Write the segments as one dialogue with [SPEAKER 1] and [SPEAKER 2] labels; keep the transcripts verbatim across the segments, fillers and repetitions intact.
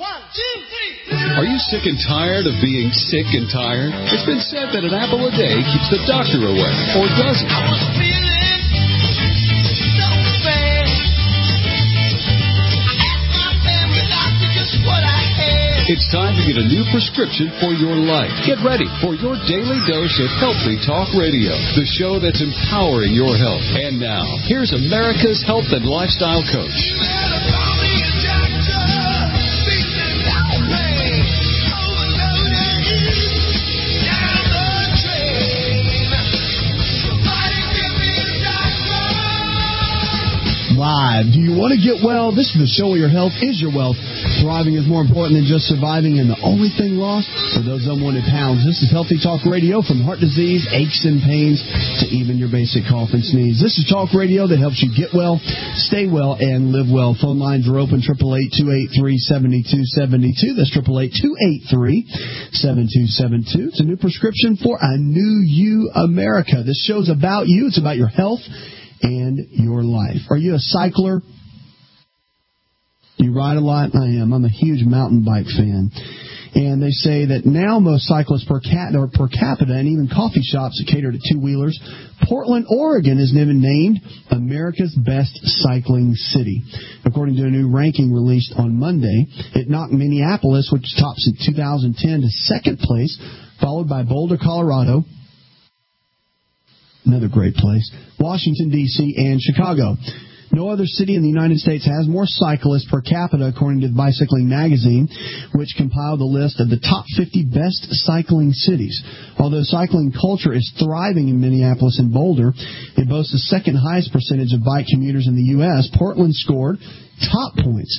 [SPEAKER 1] One, two, three.
[SPEAKER 2] Are you sick and tired of being sick and tired? It's been said that an apple a day keeps the doctor away, or does it?
[SPEAKER 1] I was feeling so bad. I asked my family doctor just what I had.
[SPEAKER 2] It's time to get a new prescription for your life. Get ready for your daily dose of Healthy Talk Radio, the show that's empowering your health. And now, here's America's health and lifestyle coach.
[SPEAKER 3] Live. Do you want to get well? This is the show where your health is your wealth. Thriving is more important than just surviving, and the only thing lost for those unwanted pounds. This is Healthy Talk Radio, from heart disease, aches and pains, to even your basic cough and sneeze. This is Talk Radio that helps you get well, stay well, and live well. Phone lines are open, eight eight eight, two eight three, seven two seven two. That's eight eight eight, two eight three, seven two seven two. It's a new prescription for a new you, America. This show's about you. It's about your health and your life. Are you a cycler? You ride a lot? I am. I'm a huge mountain bike fan. And they say that now most cyclists per, cat, or per capita, and even coffee shops that cater to two-wheelers, Portland, Oregon is even named America's best cycling city. According to a new ranking released on Monday, it knocked Minneapolis, which tops in two thousand ten, to second place, followed by Boulder, Colorado, another great place, Washington, D C, and Chicago. No other city in the United States has more cyclists per capita, according to Bicycling Magazine, which compiled a list of the top fifty best cycling cities. Although cycling culture is thriving in Minneapolis and Boulder, it boasts the second highest percentage of bike commuters in the U S Portland scored top points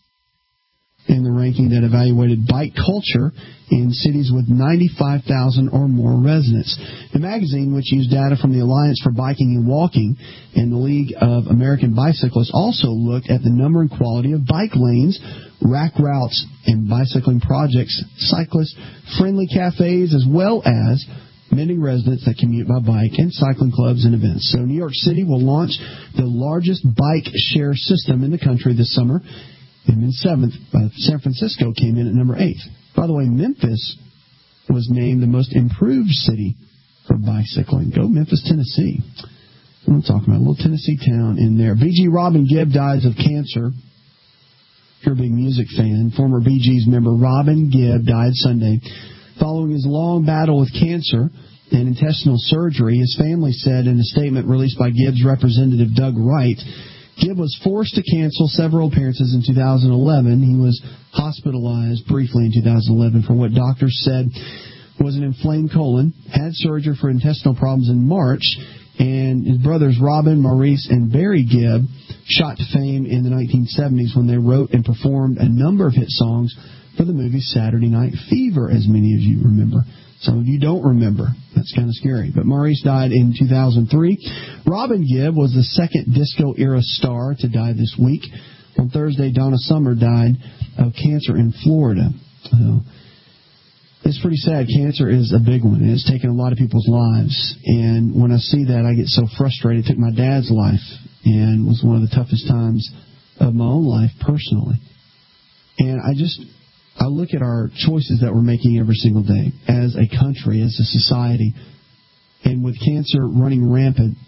[SPEAKER 3] in the ranking that evaluated bike culture in cities with ninety-five thousand or more residents. The magazine, which used data from the Alliance for Biking and Walking and the League of American Bicyclists, also looked at the number and quality of bike lanes, rack routes, and bicycling projects, cyclist-friendly cafes, as well as many residents that commute by bike, and cycling clubs and events. So New York City will launch the largest bike share system in the country this summer. And then seventh, uh, San Francisco came in at number eight. By the way, Memphis was named the most improved city for bicycling. Go Memphis, Tennessee. I'm talking about a little Tennessee town in there. B G Robin Gibb dies of cancer. If you're a big music fan, former Bee Gees member Robin Gibb died Sunday following his long battle with cancer and intestinal surgery. His family said in a statement released by Gibb's representative Doug Wright, Gibb was forced to cancel several appearances in two thousand eleven. He was hospitalized briefly in two thousand eleven for what doctors said was an inflamed colon, had surgery for intestinal problems in March, and his brothers Robin, Maurice, and Barry Gibb shot to fame in the nineteen seventies when they wrote and performed a number of hit songs for the movie Saturday Night Fever, as many of you remember. Some of you don't remember. That's kind of scary. But Maurice died in two thousand three. Robin Gibb was the second disco-era star to die this week. On Thursday, Donna Summer died of cancer in Florida. So it's pretty sad. Cancer is a big one, and it's taken a lot of people's lives. And when I see that, I get so frustrated. It took my dad's life, and was one of the toughest times of my own life personally. And I just... I look at our choices that we're making every single day as a country, as a society, and with cancer running rampant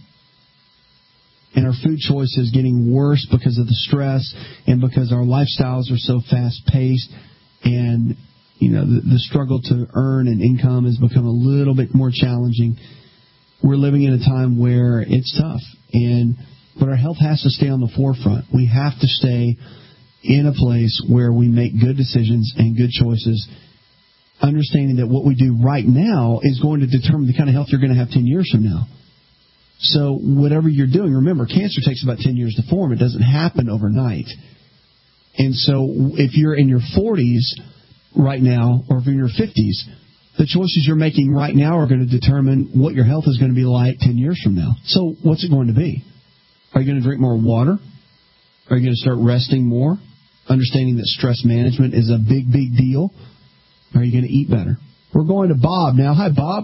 [SPEAKER 3] and our food choices getting worse because of the stress and because our lifestyles are so fast-paced, and you know the, the struggle to earn an income has become a little bit more challenging. We're living in a time where it's tough, and but our health has to stay on the forefront. We have to stay in a place where we make good decisions and good choices, understanding that what we do right now is going to determine the kind of health you're going to have ten years from now. So whatever you're doing, remember, cancer takes about ten years to form. It doesn't happen overnight. And so if you're in your forties right now, or if you're in your fifties, the choices you're making right now are going to determine what your health is going to be like ten years from now. So what's it going to be? Are you going to drink more water? Are you going to start resting more? Understanding that stress management is a big, big deal. Are you going to eat better? We're going to Bob now. Hi, Bob.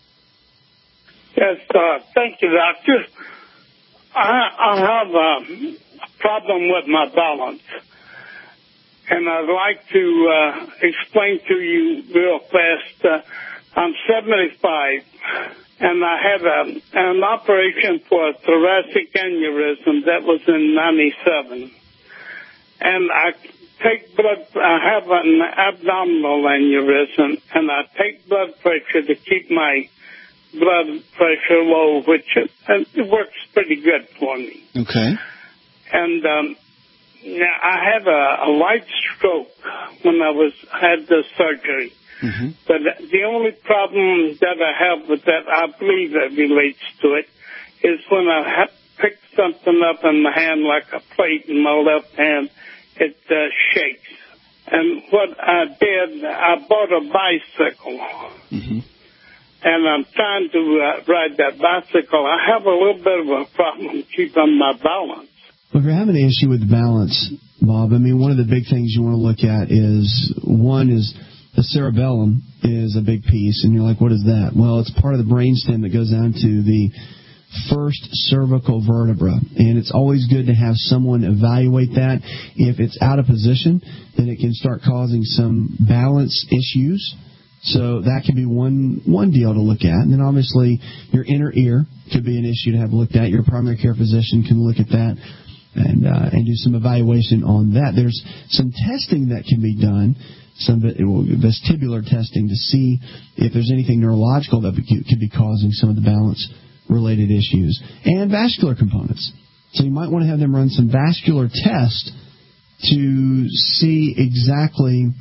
[SPEAKER 4] Yes, uh, thank you, Doctor. I, I have a problem with my balance. and I'd like to uh, explain to you real fast. Uh, I'm seventy-five, and I had a, an operation for a thoracic aneurysm that was in ninety-seven. And I take blood, I have an abdominal aneurysm, and I take blood pressure to keep my blood pressure low, which it, it works pretty good for me.
[SPEAKER 5] Okay.
[SPEAKER 4] And um, now I had a, a light stroke when I was had the surgery. Mm-hmm. But the only problem that I have with that, I believe that relates to it, is when I ha- pick something up in my hand like a plate in my left hand, it uh, shakes. And what I did, I bought a bicycle. Mm-hmm. And I'm trying to uh, ride that bicycle. I have a little bit of a problem keeping my balance.
[SPEAKER 3] Well, if you're having an issue with the balance, Bob, I mean, one of the big things you want to look at is, one is the cerebellum is a big piece. And you're like, what is that? Well, it's part of the brainstem that goes down to the first cervical vertebra. And it's always good to have someone evaluate that. If it's out of position, then it can start causing some balance issues. So that could be one one deal to look at. And then obviously your inner ear could be an issue to have looked at. Your primary care physician can look at that and uh, and do some evaluation on that. There's some testing that can be done, some vestibular testing to see if there's anything neurological that could be causing some of the balance-related issues. And vascular components. So you might want to have them run some vascular tests to see exactly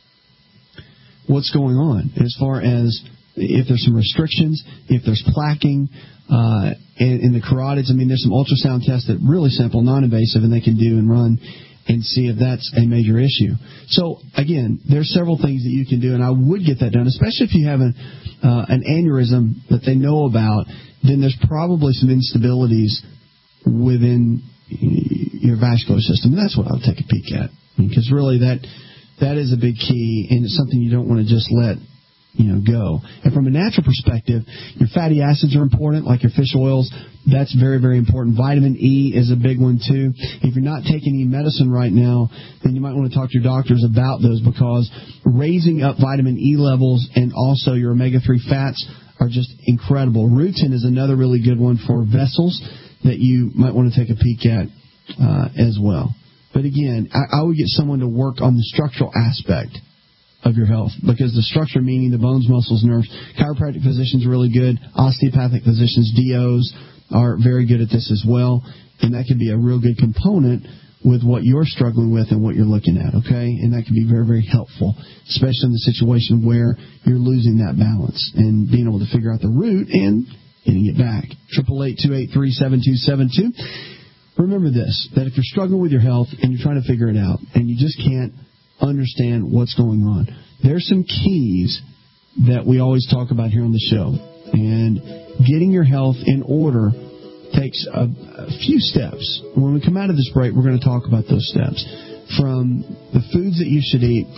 [SPEAKER 3] what's going on as far as if there's some restrictions, if there's plaquing uh, in, in the carotids. I mean, there's some ultrasound tests that are really simple, non-invasive, and they can do and run and see if that's a major issue. So, again, there's several things that you can do, and I would get that done, especially if you have an, uh, an aneurysm that they know about. Then there's probably some instabilities within your vascular system. And that's what I'll take a peek at, because really that that is a big key, and it's something you don't want to just let you know go. And from a natural perspective, your fatty acids are important, like your fish oils. That's very, very important. Vitamin E is a big one too. If you're not taking any medicine right now, then you might want to talk to your doctors about those, because raising up vitamin E levels and also your omega three fats are just incredible. Rutin is another really good one for vessels that you might want to take a peek at uh, as well. But again, I, I would get someone to work on the structural aspect of your health, because the structure, meaning the bones, muscles, nerves. Chiropractic physicians are really good. Osteopathic physicians, D Os, are very good at this as well. And that can be a real good component with what you're struggling with and what you're looking at, okay? And that can be very, very helpful, especially in the situation where you're losing that balance and being able to figure out the root and getting it back. eight eight eight, two eight three, seven two seven two. Remember this, that if you're struggling with your health and you're trying to figure it out and you just can't understand what's going on, there's some keys that we always talk about here on the show. And getting your health in order takes a, a few steps. When we come out of this break, we're going to talk about those steps. From the foods that you should eat,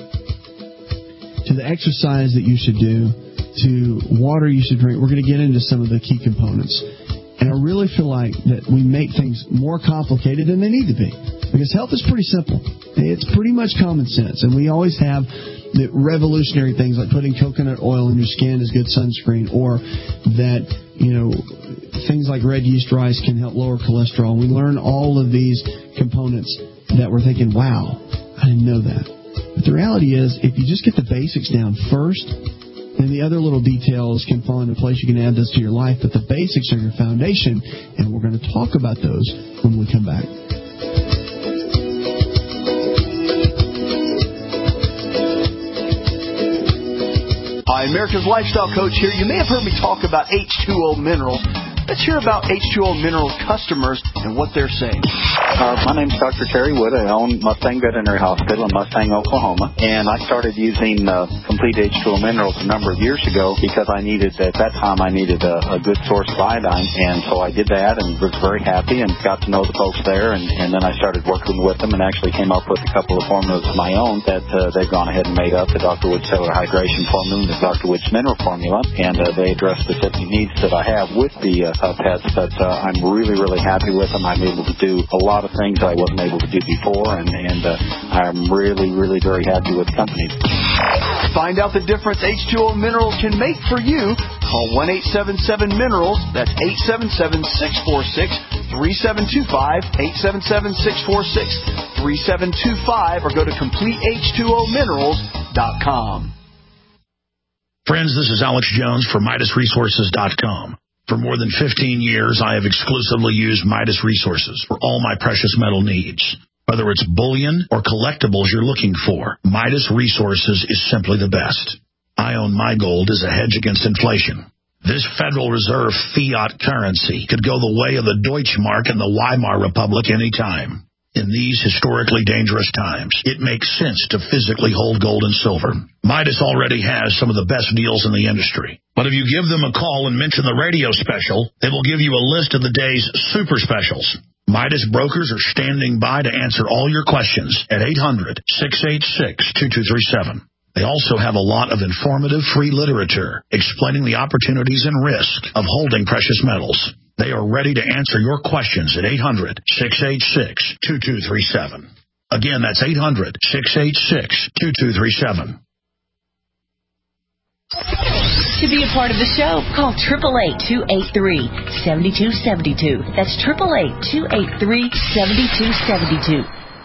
[SPEAKER 3] to the exercise that you should do, to water you should drink. We're going to get into some of the key components. And I really feel like that we make things more complicated than they need to be. Because health is pretty simple. It's pretty much common sense. And we always have the revolutionary things like putting coconut oil in your skin as good sunscreen, or that, you know, things like red yeast rice can help lower cholesterol. We learn all of these components that we're thinking, wow, I didn't know that. But the reality is, if you just get the basics down first, then the other little details can fall into place. You can add this to your life, but the basics are your foundation, and we're going to talk about those when we come back.
[SPEAKER 6] Hi, America's Lifestyle Coach here. You may have heard me talk about H two O Minerals. Let's hear about H two O Minerals customers and what they're saying.
[SPEAKER 7] Uh, my name's Doctor Terry Wood. I own Mustang Veterinary Hospital in Mustang, Oklahoma. And I started using uh, Complete H two O Minerals a number of years ago because I needed, at that time, I needed a, a good source of iodine. And so I did that and was very happy and got to know the folks there. And, and then I started working with them and actually came up with a couple of formulas of my own that uh, they've gone ahead and made up. The Doctor Wood Cellular Hydration Formula and the Doctor Wood's Mineral Formula. And uh, they address specific needs that I have with the uh, uh, pets. But uh, I'm really, really happy with them. I'm able to do a lot of of things I wasn't able to do before, and, and uh, I'm really, really very happy with the company.
[SPEAKER 6] Find out the difference H two O Minerals can make for you. Call one eight seven seven minerals. That's eight seven seven, six four six, three seven two five, eight seven seven, six four six, three seven two five, or go to complete H two O minerals dot com.
[SPEAKER 5] Friends, this is Alex Jones for Midas Resources dot com. For more than fifteen years, I have exclusively used Midas Resources for all my precious metal needs. Whether it's bullion or collectibles you're looking for, Midas Resources is simply the best. I own my gold as a hedge against inflation. This Federal Reserve fiat currency could go the way of the Deutschmark and the Weimar Republic any time. In these historically dangerous times, it makes sense to physically hold gold and silver. Midas already has some of the best deals in the industry. But if you give them a call and mention the radio special, they will give you a list of the day's super specials. Midas brokers are standing by to answer all your questions at eight hundred, six eight six, two two three seven. They also have a lot of informative free literature explaining the opportunities and risk of holding precious metals. They are ready to answer your questions at eight hundred, six eight six, two two three seven. Again, that's eight hundred, six eight six, two two three seven.
[SPEAKER 8] To be a part of the show, call eight eight eight, two eight three, seven two seven two. That's eight eight eight, two eight three, seven two seven two.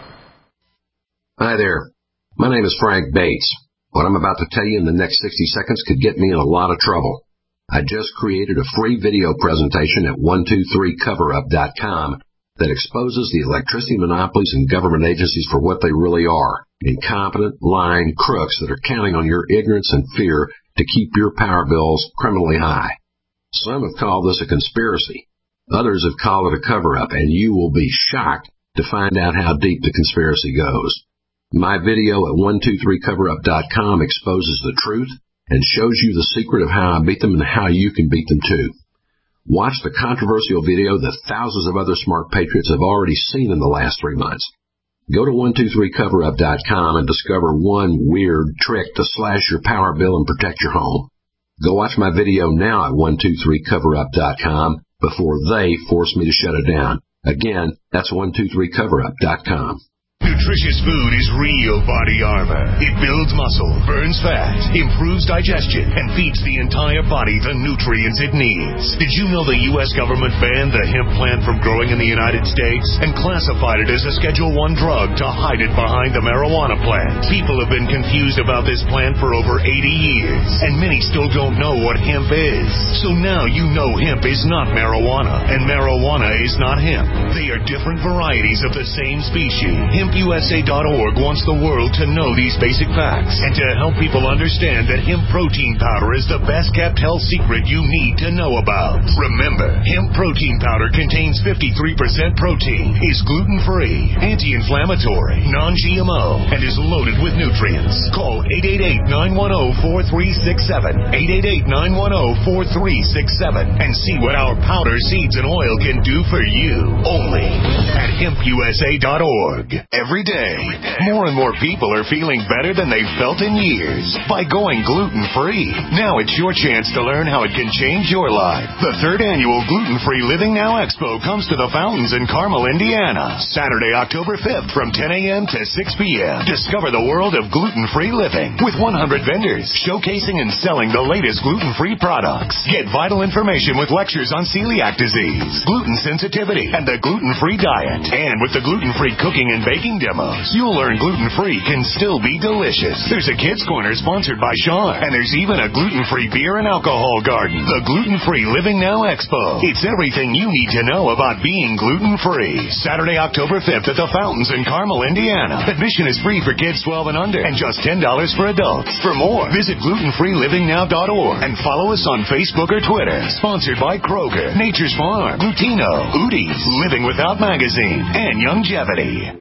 [SPEAKER 9] Hi there. My name is Frank Bates. What I'm about to tell you in the next sixty seconds could get me in a lot of trouble. I just created a free video presentation at one two three cover up dot com that exposes the electricity monopolies and government agencies for what they really are: incompetent, lying crooks that are counting on your ignorance and fear to keep your power bills criminally high. Some have called this a conspiracy. Others have called it a cover-up, and you will be shocked to find out how deep the conspiracy goes. My video at one two three cover up dot com exposes the truth and shows you the secret of how I beat them and how you can beat them too. Watch the controversial video that thousands of other smart patriots have already seen in the last three months. Go to one two three cover up dot com and discover one weird trick to slash your power bill and protect your home. Go watch my video now at one two three cover up dot com before they force me to shut it down. Again, that's one two three cover up dot com.
[SPEAKER 10] Nutritious food is real body armor. It builds muscle, burns fat, improves digestion, and feeds the entire body the nutrients it needs. Did you know the U S government banned the hemp plant from growing in the United States and classified it as a Schedule one drug to hide it behind the marijuana plant? People have been confused about this plant for over eighty years, and many still don't know what hemp is. So now you know hemp is not marijuana, and marijuana is not hemp. They are different varieties of the same species. hemp U S A dot org wants the world to know these basic facts and to help people understand that hemp protein powder is the best kept health secret you need to know about. Remember, hemp protein powder contains fifty-three percent protein, is gluten-free, anti-inflammatory, non G M O, and is loaded with nutrients. Call eight eight eight, nine one zero, four three six seven, eight eight eight, nine one zero, four three six seven, and see what our powder, seeds, and oil can do for you. Only at hemp U S A dot org. Every day, more and more people are feeling better than they've felt in years by going gluten-free. Now it's your chance to learn how it can change your life. The third annual Gluten-Free Living Now Expo comes to the Fountains in Carmel, Indiana, Saturday, October fifth from ten a.m. to six p.m. Discover the world of gluten-free living with one hundred vendors showcasing and selling the latest gluten-free products. Get vital information with lectures on celiac disease, gluten sensitivity, and the gluten-free diet. And with the gluten-free cooking and baking demos, you'll learn gluten-free can still be delicious. There's a kids' corner sponsored by Sean, and there's even a gluten-free beer and alcohol garden. The Gluten-Free Living Now Expo. It's everything you need to know about being gluten-free. Saturday, October fifth at the Fountains in Carmel, Indiana. Admission is free for kids twelve and under and just ten dollars for adults. For more, visit gluten free living now dot org and follow us on Facebook or Twitter. Sponsored by Kroger, Nature's Farm, Glutino, Udi's, Living Without Magazine, and Longevity.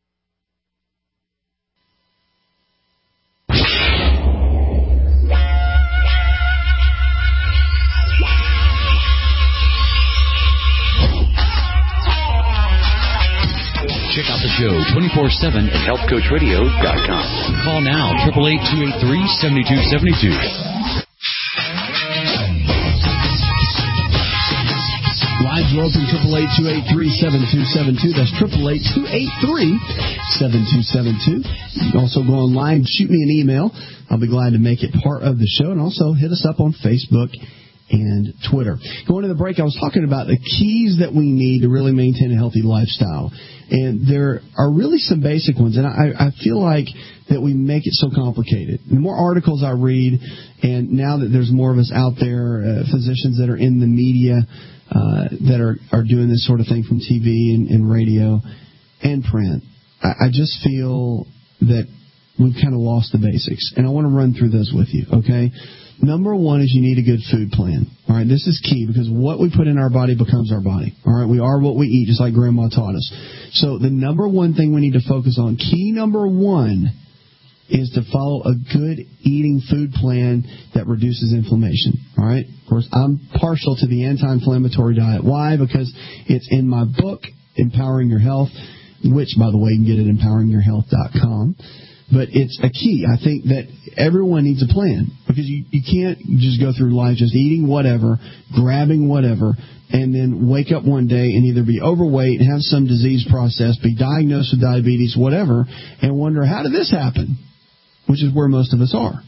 [SPEAKER 2] Check out the show twenty-four seven at health coach radio dot com. Call now, eight eight eight, two eight three, seven two seven two.
[SPEAKER 3] Live Lines are open, eight eight eight, two eight three, seven two seven two. That's eight eight eight, two eight three, seven two seven two. You can also go online, shoot me an email. I'll be glad to make it part of the show. And also hit us up on Facebook and Twitter. Going to the break, I was talking about the keys that we need to really maintain a healthy lifestyle. And there are really some basic ones. And I, I feel like that we make it so complicated. The more articles I read, and now that there's more of us out there, uh, physicians that are in the media, uh, that are, are doing this sort of thing from T V and, and radio and print, I, I just feel that we've kind of lost the basics. And I want to run through those with you, okay? Number one is you need a good food plan. All right, this is key because what we put in our body becomes our body. All right, we are what we eat, just like Grandma taught us. So the number one thing we need to focus on, key number one, is to follow a good eating food plan that reduces inflammation. All right, of course, I'm partial to the anti-inflammatory diet. Why? Because it's in my book, Empowering Your Health, which, by the way, you can get at empowering your health dot com. But it's a key. I think that everyone needs a plan because you, you can't just go through life just eating whatever, grabbing whatever, and then wake up one day and either be overweight, have some disease process, be diagnosed with diabetes, whatever, and wonder, how did this happen? Which is where most of us are.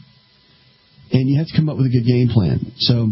[SPEAKER 3] And you have to come up with a good game plan. So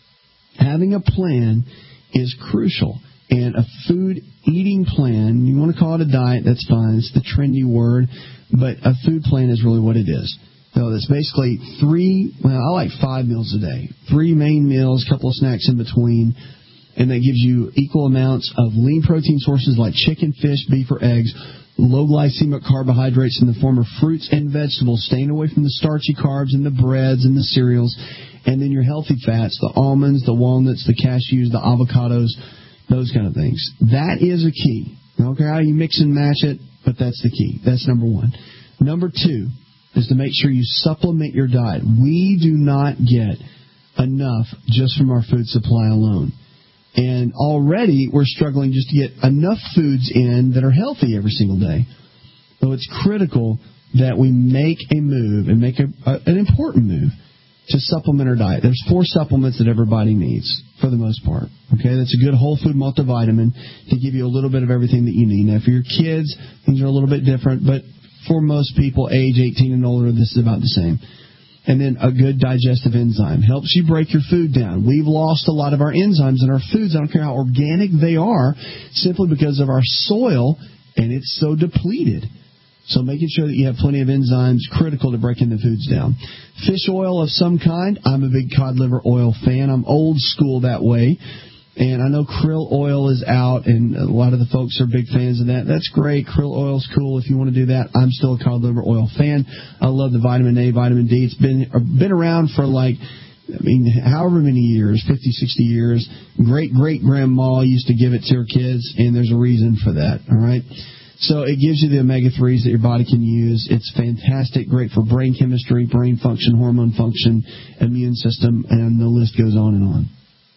[SPEAKER 3] having a plan is crucial. And a food eating plan, you want to call it a diet, that's fine. It's the trendy word. But a food plan is really what it is. So it's basically three, well, I like five meals a day. Three main meals, a couple of snacks in between. And that gives you equal amounts of lean protein sources like chicken, fish, beef, or eggs. Low glycemic carbohydrates in the form of fruits and vegetables, staying away from the starchy carbs and the breads and the cereals. And then your healthy fats, the almonds, the walnuts, the cashews, the avocados, those kind of things. That is a key. I don't care how you mix and match it, but that's the key. That's number one. Number two is to make sure you supplement your diet. We do not get enough just from our food supply alone. And already we're struggling just to get enough foods in that are healthy every single day. So it's critical that we make a move and make a, a, an important move to supplement our diet. There's four supplements that everybody needs for the most part. Okay, that's a good whole food multivitamin to give you a little bit of everything that you need. Now, for your kids, things are a little bit different, but for most people age eighteen and older, this is about the same. And then a good digestive enzyme helps you break your food down. We've lost a lot of our enzymes in our foods. I don't care how organic they are, simply because of our soil, and it's so depleted. So making sure that you have plenty of enzymes, critical to breaking the foods down. Fish oil of some kind. I'm a big cod liver oil fan. I'm old school that way. And I know krill oil is out, and a lot of the folks are big fans of that. That's great. Krill oil's cool if you want to do that. I'm still a cod liver oil fan. I love the vitamin A, vitamin D. It's been been around for like, I mean, however many years, fifty, sixty years. Great-great-grandma used to give it to her kids, and there's a reason for that, all right? So it gives you the omega threes that your body can use. It's fantastic, great for brain chemistry, brain function, hormone function, immune system, and the list goes on and on.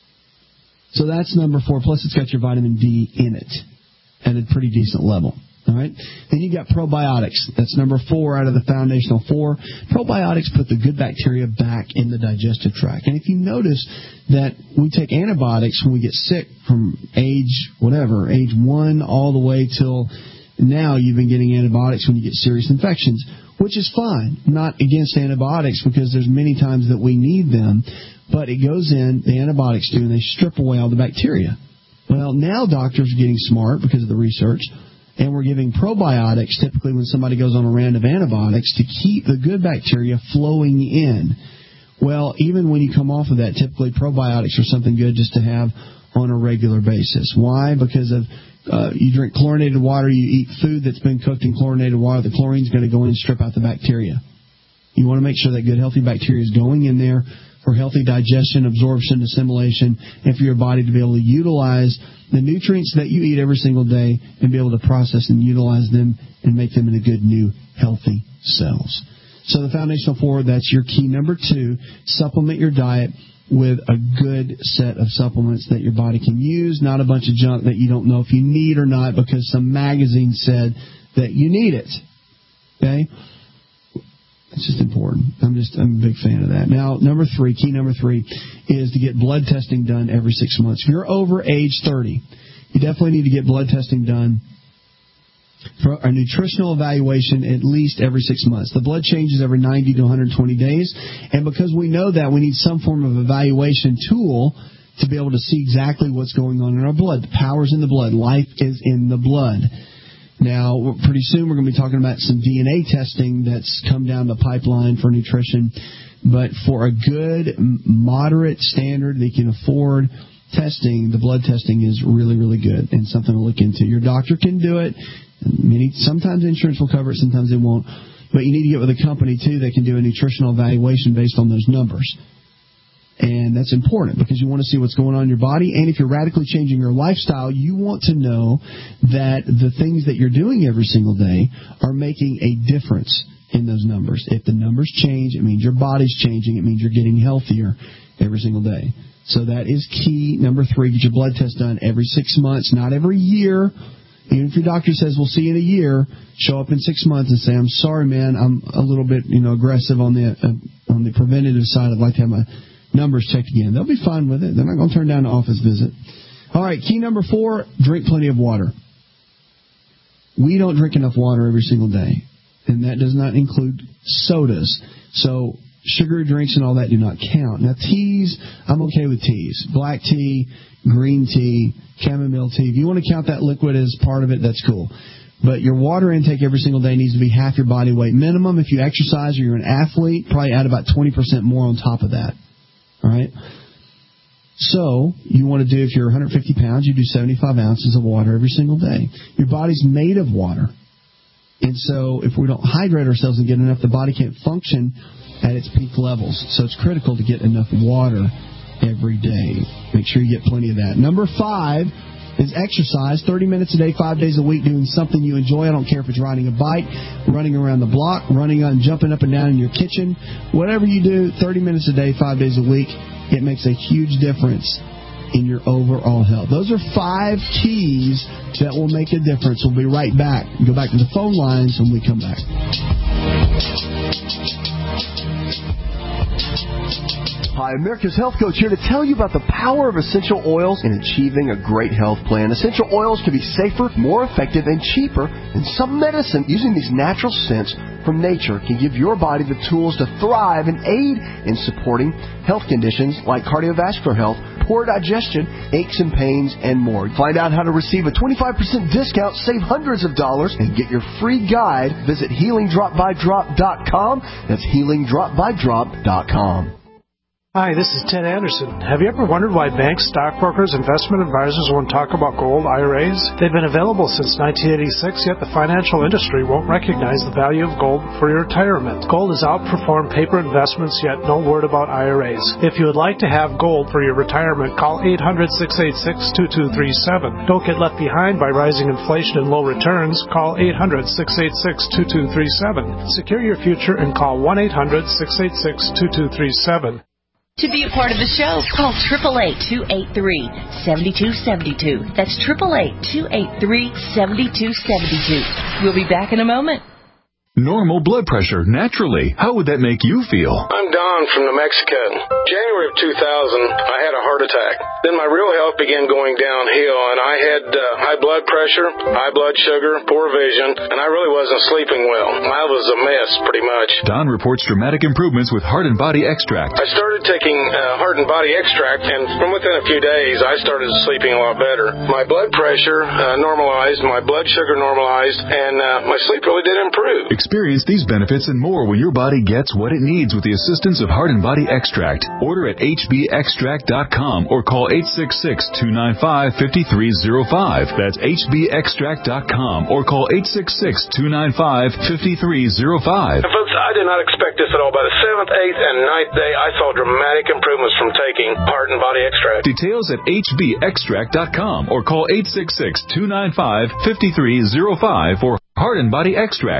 [SPEAKER 3] So that's number four. Plus, it's got your vitamin D in it at a pretty decent level. All right. Then you got probiotics. That's number four out of the foundational four. Probiotics put the good bacteria back in the digestive tract. And if you notice that we take antibiotics when we get sick from age whatever, age one all the way till now, you've been getting antibiotics when you get serious infections, which is fine. I'm not against antibiotics because there's many times that we need them. But it goes in, the antibiotics do, and they strip away all the bacteria. Well, now doctors are getting smart because of the research, and we're giving probiotics typically when somebody goes on a round of antibiotics to keep the good bacteria flowing in. Well, even when you come off of that, typically probiotics are something good just to have on a regular basis. Why? Because of uh, you drink chlorinated water, you eat food that's been cooked in chlorinated water, the chlorine's going to go in and strip out the bacteria. You want to make sure that good healthy bacteria is going in there for healthy digestion, absorption, assimilation, and for your body to be able to utilize the nutrients that you eat every single day and be able to process and utilize them and make them into good, new, healthy cells. So the foundational four, that's your key number two. Supplement your diet with a good set of supplements that your body can use, not a bunch of junk that you don't know if you need or not because some magazine said that you need it. Okay? It's just important. I'm just I'm a big fan of that. Now, number three, key number three, is to get blood testing done every six months. If you're over age thirty, you definitely need to get blood testing done for a nutritional evaluation at least every six months. The blood changes every ninety to one hundred twenty days, and because we know that, we need some form of evaluation tool to be able to see exactly what's going on in our blood. The power's in the blood. Life is in the blood. Now, pretty soon we're going to be talking about some D N A testing that's come down the pipeline for nutrition, but for a good, moderate standard that you can afford testing, the blood testing is really, really good and something to look into. Your doctor can do it. Many, sometimes insurance will cover it, sometimes it won't. But you need to get with a company, too, that can do a nutritional evaluation based on those numbers. And that's important because you want to see what's going on in your body. And if you're radically changing your lifestyle, you want to know that the things that you're doing every single day are making a difference in those numbers. If the numbers change, it means your body's changing. It means you're getting healthier every single day. So that is key. Number three, get your blood test done every six months, not every year. Even if your doctor says, we'll see you in a year, show up in six months and say, I'm sorry, man, I'm a little bit, you know, aggressive on the uh, on the preventative side. I'd like to have my numbers checked again. They'll be fine with it. They're not going to turn down an office visit. All right, key number four, drink plenty of water. We don't drink enough water every single day, and that does not include sodas. So sugary drinks and all that do not count. Now, teas, I'm okay with teas. Black tea, green tea, chamomile tea. If you want to count that liquid as part of it, that's cool. But your water intake every single day needs to be half your body weight minimum. If you exercise or you're an athlete, probably add about twenty percent more on top of that. All right? So you want to do, if you're one hundred fifty pounds, you do seventy-five ounces of water every single day. Your body's made of water. And so if we don't hydrate ourselves and get enough, the body can't function at its peak levels. So it's critical to get enough water every day. Make sure you get plenty of that. Number five is exercise. thirty minutes a day, five days a week, doing something you enjoy. I don't care if it's riding a bike, running around the block, running on, jumping up and down in your kitchen. Whatever you do, thirty minutes a day, five days a week, it makes a huge difference in your overall health. Those are five keys that will make a difference. We'll be right back. Go back to the phone lines when we come back.
[SPEAKER 6] Hi, America's Health Coach here to tell you about the power of essential oils in achieving a great health plan. Essential oils can be safer, more effective, and cheaper than some medicine. Using these natural scents from nature can give your body the tools to thrive and aid in supporting health conditions like cardiovascular health, poor digestion, aches and pains, and more. Find out how to receive a twenty-five percent discount, save hundreds of dollars, and get your free guide. Visit healing drop by drop dot com. That's healing drop by drop dot com.
[SPEAKER 11] Hi, this is Ted Anderson. Have you ever wondered why banks, stockbrokers, investment advisors won't talk about gold I R As? They've been available since nineteen eighty-six, yet the financial industry won't recognize the value of gold for your retirement. Gold has outperformed paper investments, yet no word about I R As. If you would like to have gold for your retirement, call eight hundred, six eight six, two two three seven. Don't get left behind by rising inflation and low returns. Call eight hundred, six eight six, two two three seven. Secure your future and call one eight hundred, six eight six, two two three seven.
[SPEAKER 8] To be a part of the show, call eight eight eight, two eight three, seven two seven two. That's eight eight eight, two eight three, seven two seven two. We'll be back in a moment.
[SPEAKER 2] Normal blood pressure, naturally. How would that make you feel?
[SPEAKER 12] I'm Don from New Mexico. January of two thousand, I had a heart attack. Then my real health began going downhill, and I had uh, high blood pressure, high blood sugar, poor vision, and I really wasn't sleeping well. I was a mess, pretty much.
[SPEAKER 2] Don reports dramatic improvements with Heart and Body Extract.
[SPEAKER 12] I started taking uh, Heart and Body Extract, and from within a few days, I started sleeping a lot better. My blood pressure uh, normalized, my blood sugar normalized, and uh, my sleep really did improve.
[SPEAKER 2] Experience these benefits and more when your body gets what it needs with the assistance of Heart and Body Extract. Order at h b extract dot com or call eight six six, two nine five, five three zero five. That's h b extract dot com or call eight six six, two nine five, five three zero five.
[SPEAKER 12] And folks, I did not expect this at all. By the seventh, eighth, and ninth day, I saw dramatic improvements from taking Heart and Body Extract.
[SPEAKER 2] Details at h b extract dot com or call eight six six, two nine five, five three zero five for Heart and Body Extract.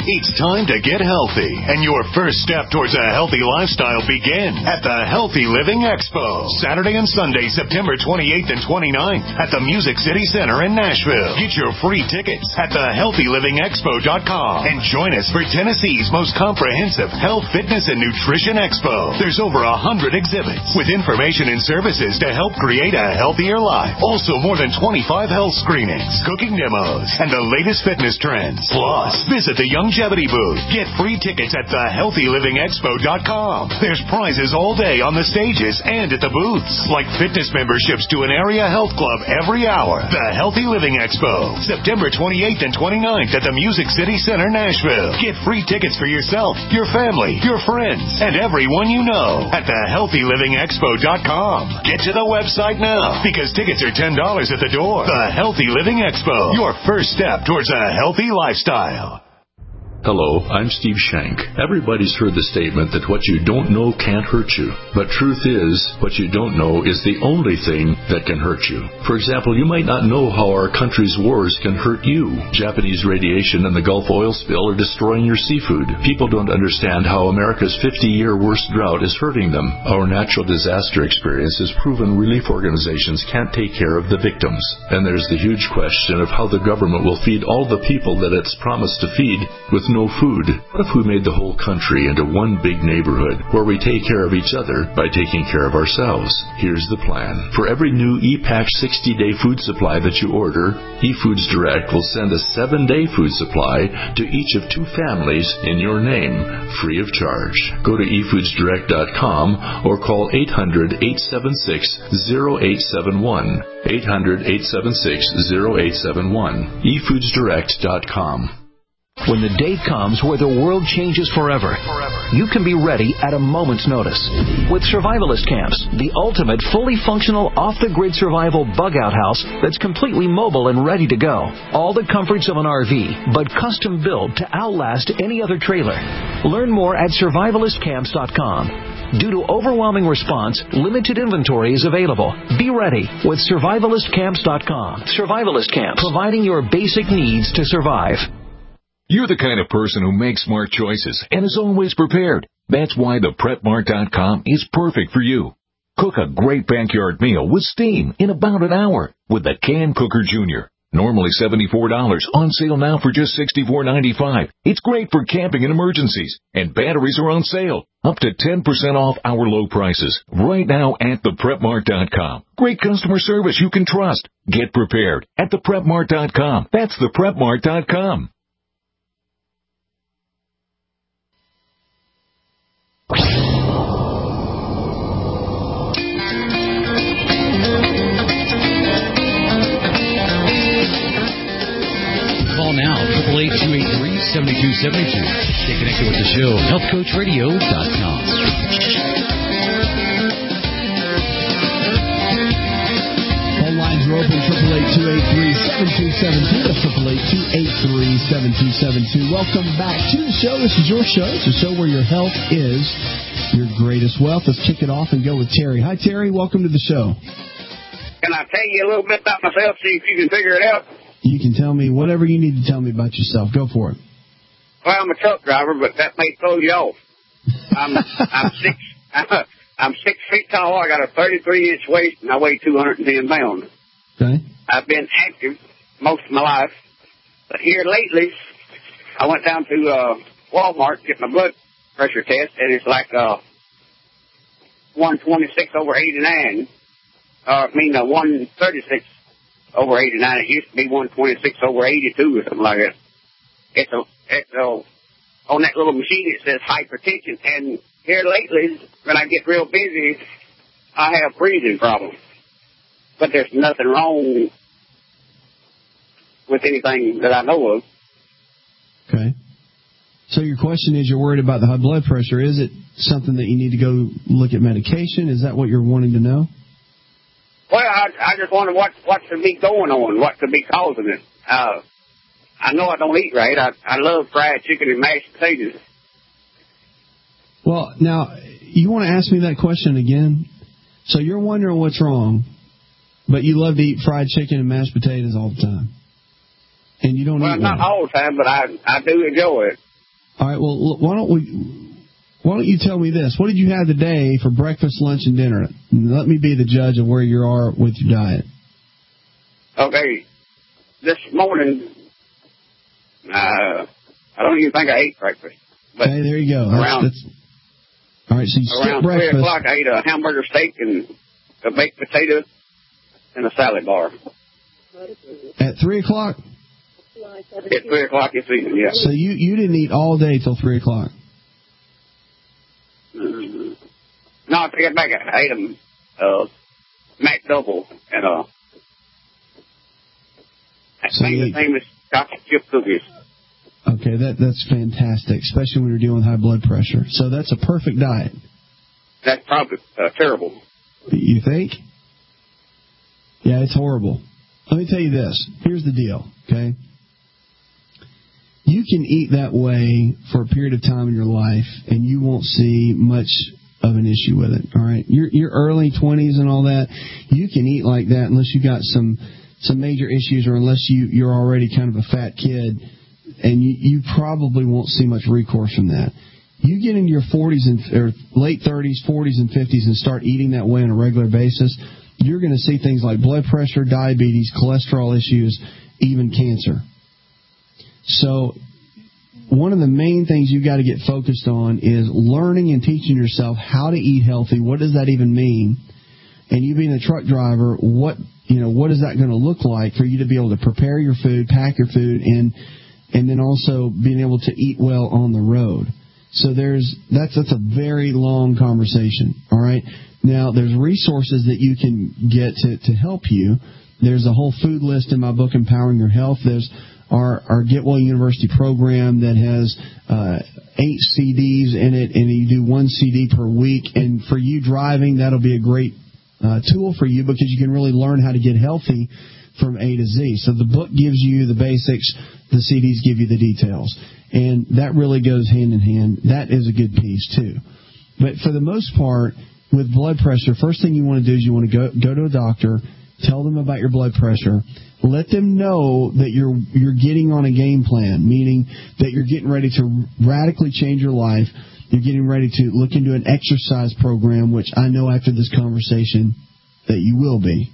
[SPEAKER 10] It's time to get healthy, and your first step towards a healthy lifestyle begin at the Healthy Living Expo, Saturday and Sunday, September twenty-eighth and twenty-ninth at the Music City Center in Nashville. Get your free tickets at the healthy living expo dot com and join us for Tennessee's most comprehensive health, fitness, and nutrition expo. There's over a hundred exhibits with information and services to help create a healthier life. Also, more than twenty-five health screenings, cooking demos, and the latest fitness trends. Plus, visit the Longevity booth. Get free tickets at the healthy living expo dot com. There's prizes all day on the stages and at the booths, like fitness memberships to an area health club every hour. The Healthy Living Expo, September twenty-eighth and twenty-ninth at the Music City Center, Nashville. Get free tickets for yourself, your family, your friends, and everyone you know at the healthy living expo dot com. Get to the website now, because tickets are ten dollars at the door. The Healthy Living Expo, your first step towards a healthy lifestyle.
[SPEAKER 13] Hello, I'm Steve Shank. Everybody's heard the statement that what you don't know can't hurt you. But truth is, what you don't know is the only thing that can hurt you. For example, you might not know how our country's wars can hurt you. Japanese radiation and the Gulf oil spill are destroying your seafood. People don't understand how America's fifty-year worst drought is hurting them. Our natural disaster experience has proven relief organizations can't take care of the victims. And there's the huge question of how the government will feed all the people that it's promised to feed with no food. What if we made the whole country into one big neighborhood where we take care of each other by taking care of ourselves? Here's the plan. For every new E-Pack sixty-day food supply that you order, eFoods Direct will send a seven-day food supply to each of two families in your name, free of charge. Go to e foods direct dot com or call eight hundred, eight seven six, zero eight seven one. eight hundred, eight seven six, zero eight seven one. e foods direct dot com.
[SPEAKER 14] When the day comes where the world changes forever, you can be ready at a moment's notice. With Survivalist Camps, the ultimate fully functional off-the-grid survival bug-out house that's completely mobile and ready to go. All the comforts of an R V, but custom built to outlast any other trailer. Learn more at survivalist camps dot com. Due to overwhelming response, limited inventory is available. Be ready with survivalist camps dot com. Survivalist Camps, providing your basic needs to survive.
[SPEAKER 2] You're the kind of person who makes smart choices and is always prepared. That's why the prep mart dot com is perfect for you. Cook a great backyard meal with steam in about an hour with the Can Cooker Junior. Normally seventy-four dollars, on sale now for just sixty-four ninety-five. It's great for camping and emergencies, and batteries are on sale, up to ten percent off our low prices right now at the prep mart dot com. Great customer service you can trust. Get prepared at the prep mart dot com. That's the prep mart dot com.
[SPEAKER 15] Call now, eight eight eight, two eight three, seven two seven two. Stay connected with the show, health coach radio dot com.
[SPEAKER 3] Phone lines are open, eight eight eight, two eight three, seven two seven two. That's eight eight eight, two eight three, seven two seven two. Welcome back to the show. This is your show. It's a show where your health is your greatest wealth. Let's kick it off and go with Terry. Hi, Terry. Welcome to the show.
[SPEAKER 16] Can I tell you a little bit about myself, see if you can figure it out?
[SPEAKER 3] You can tell me whatever you need to tell me about yourself. Go for it.
[SPEAKER 16] Well, I'm a truck driver, but that may throw you off. I'm I'm six I'm six feet tall. I got a thirty-three inch waist, and I weigh two hundred ten pounds.
[SPEAKER 3] Okay.
[SPEAKER 16] I've been active most of my life, but here lately, I went down to uh, Walmart to get my blood pressure test, and it's like uh, one twenty-six over eighty-nine. Uh, I mean, uh, one thirty-six over eighty-nine. It used to be one twenty-six over eighty-two or something like that. It's a, it's a, on that little machine it says hypertension. And here lately, when I get real busy, I have breathing problems. But there's nothing wrong with anything that I know of.
[SPEAKER 3] Okay. So your question is, you're worried about the high blood pressure. Is it something that you need to go look at medication? Is that what you're wanting to know?
[SPEAKER 16] Well, I, I just wonder what, what could be going on, what could be causing it. Uh, I know I don't eat right. I, I love fried chicken and mashed potatoes.
[SPEAKER 3] Well, now, you want to ask me that question again? So you're wondering what's wrong, but you love to eat fried chicken and mashed potatoes all the time. And you don't
[SPEAKER 16] well,
[SPEAKER 3] eat
[SPEAKER 16] not
[SPEAKER 3] right.
[SPEAKER 16] all the time, but I, I do enjoy it.
[SPEAKER 3] All right. Well, why don't we? Why don't you tell me this? What did you have today for breakfast, lunch, and dinner? Let me be the judge of where you are with your diet.
[SPEAKER 16] Okay. This morning, uh, I don't even think I ate breakfast. But
[SPEAKER 3] okay, there you go.
[SPEAKER 16] Around,
[SPEAKER 3] that's, that's, all right, so you skip
[SPEAKER 16] breakfast.
[SPEAKER 3] Around three
[SPEAKER 16] o'clock, I ate a hamburger steak and a baked potato and a salad bar.
[SPEAKER 3] At three o'clock?
[SPEAKER 16] At three o'clock this evening, yeah.
[SPEAKER 3] So you, you didn't eat all day till three o'clock?
[SPEAKER 16] Mm-hmm. No, I take it back. I ate a uh, Mac Double and a
[SPEAKER 3] so
[SPEAKER 16] famous, famous chocolate chip cookies.
[SPEAKER 3] Okay, that that's fantastic, especially when you're dealing with high blood pressure. So that's a perfect diet.
[SPEAKER 16] That's probably uh, terrible.
[SPEAKER 3] You think? Yeah, it's horrible. Let me tell you this. Here's the deal, okay? You can eat that way for a period of time in your life, and you won't see much of an issue with it, all right? Your your early twenties and all that, you can eat like that unless you got some some major issues or unless you, you're already kind of a fat kid, and you, you probably won't see much recourse from that. You get into your forties and or late thirties, forties, and fifties and start eating that way on a regular basis, you're going to see things like blood pressure, diabetes, cholesterol issues, even cancer. So one of the main things you've got to get focused on is learning and teaching yourself how to eat healthy. What does that even mean? And you being a truck driver, what you know, what is that going to look like for you to be able to prepare your food, pack your food, and and then also being able to eat well on the road. So there's that's that's a very long conversation. All right. Now there's resources that you can get to, to help you. There's a whole food list in my book, Empowering Your Health. There's our, our Get Well University program that has uh, eight C Ds in it, and you do one C D per week. And for you driving, that'll be a great uh, tool for you because you can really learn how to get healthy from A to Z. So the book gives you the basics, the C Ds give you the details. And that really goes hand in hand. That is a good piece, too. But for the most part, with blood pressure, first thing you want to do is you want to go go to a doctor, tell them about your blood pressure, let them know that you're you're getting on a game plan, meaning that you're getting ready to radically change your life. You're getting ready to look into an exercise program, which I know after this conversation that you will be.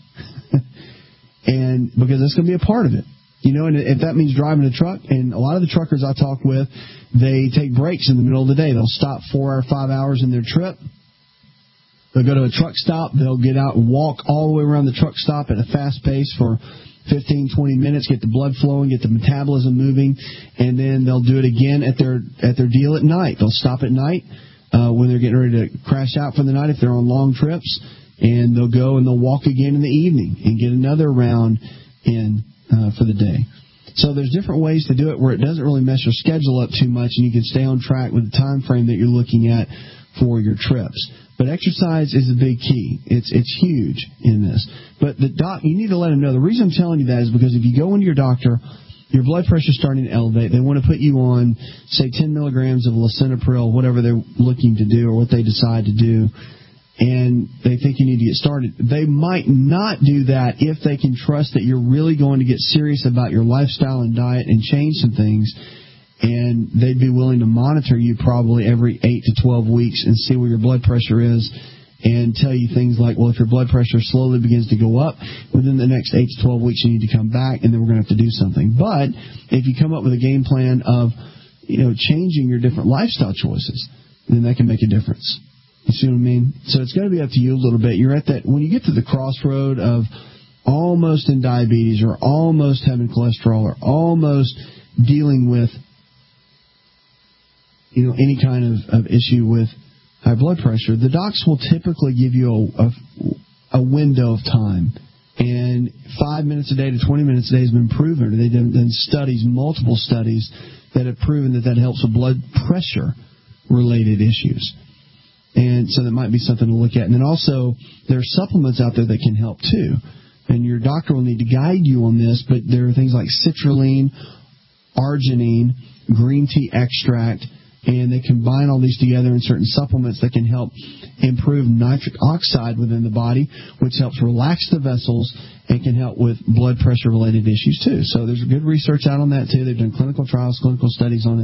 [SPEAKER 3] And because that's going to be a part of it. You know, and if that means driving a truck, and a lot of the truckers I talk with, they take breaks in the middle of the day. They'll stop four or five hours in their trip. They'll go to a truck stop. They'll get out and walk all the way around the truck stop at a fast pace for fifteen, twenty minutes, get the blood flowing, get the metabolism moving, and then they'll do it again at their at their deal at night. They'll stop at night uh, when they're getting ready to crash out for the night if they're on long trips, and they'll go and they'll walk again in the evening and get another round in uh, for the day. So there's different ways to do it where it doesn't really mess your schedule up too much, and you can stay on track with the time frame that you're looking at for your trips. But exercise is a big key. It's it's huge in this. But the doc, you need to let them know. The reason I'm telling you that is because if you go into your doctor, your blood pressure's starting to elevate. They want to put you on, say, ten milligrams of lisinopril, whatever they're looking to do or what they decide to do, and they think you need to get started. They might not do that if they can trust that you're really going to get serious about your lifestyle and diet and change some things. And they'd be willing to monitor you probably every eight to twelve weeks and see where your blood pressure is and tell you things like, well, if your blood pressure slowly begins to go up, within the next eight to twelve weeks you need to come back and then we're going to have to do something. But if you come up with a game plan of, you know, changing your different lifestyle choices, then that can make a difference. You see what I mean? So it's going to be up to you a little bit. You're at that, when you get to the crossroad of almost in diabetes or almost having cholesterol or almost dealing with you know, any kind of, of issue with high blood pressure, the docs will typically give you a, a, a window of time. And five minutes a day to twenty minutes a day has been proven. They've done, done studies, multiple studies, that have proven that that helps with blood pressure-related issues. And so that might be something to look at. And then also, there are supplements out there that can help too. And your doctor will need to guide you on this, but there are things like citrulline, arginine, green tea extract, and they combine all these together in certain supplements that can help improve nitric oxide within the body, which helps relax the vessels and can help with blood pressure-related issues, too. So there's good research out on that, too. They've done clinical trials, clinical studies on it,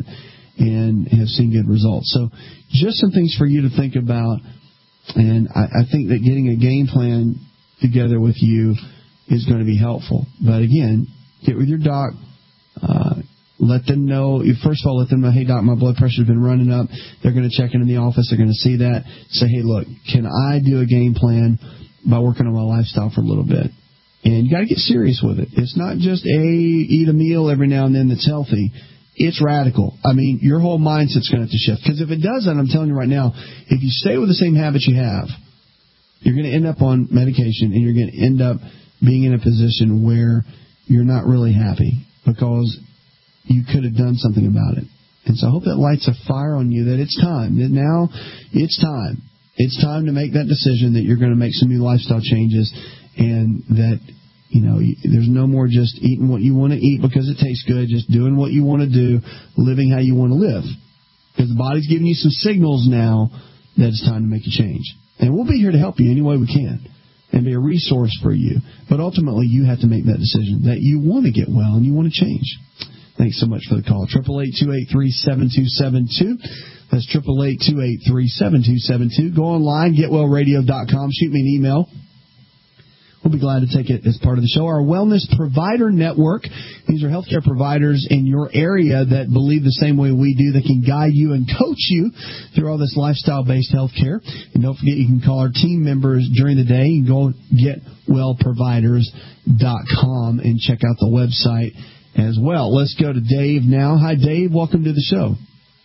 [SPEAKER 3] and have seen good results. So just some things for you to think about, and I, I think that getting a game plan together with you is going to be helpful. But again, get with your doc. Uh, let them know. First of all, let them know, hey, doc, my blood pressure's been running up. They're going to check in in the office. They're going to see that. Say, hey, look, can I do a game plan by working on my lifestyle for a little bit? And you got to get serious with it. It's not just a eat a meal every now and then that's healthy. It's radical. I mean, your whole mindset's going to have to shift. Because if it doesn't, I'm telling you right now, if you stay with the same habits you have, you're going to end up on medication, and you're going to end up being in a position where you're not really happy because you could have done something about it. And so I hope that lights a fire on you that it's time. That now it's time. It's time to make that decision that you're going to make some new lifestyle changes, and that, you know, there's no more just eating what you want to eat because it tastes good, just doing what you want to do, living how you want to live. Because the body's giving you some signals now that it's time to make a change. And we'll be here to help you any way we can and be a resource for you. But ultimately, you have to make that decision that you want to get well and you want to change. Thanks so much for the call. eight eight eight, two eight three, seven two seven two. That's eight eight eight, two eight three, seven two seven two. Go online, get well radio dot com. Shoot me an email. We'll be glad to take it as part of the show. Our Wellness Provider Network. These are healthcare providers in your area that believe the same way we do, that can guide you and coach you through all this lifestyle-based healthcare. And don't forget, you can call our team members during the day. You can go get well providers dot com and check out the website as well. Let's go to Dave now. Hi, Dave. Welcome to the show.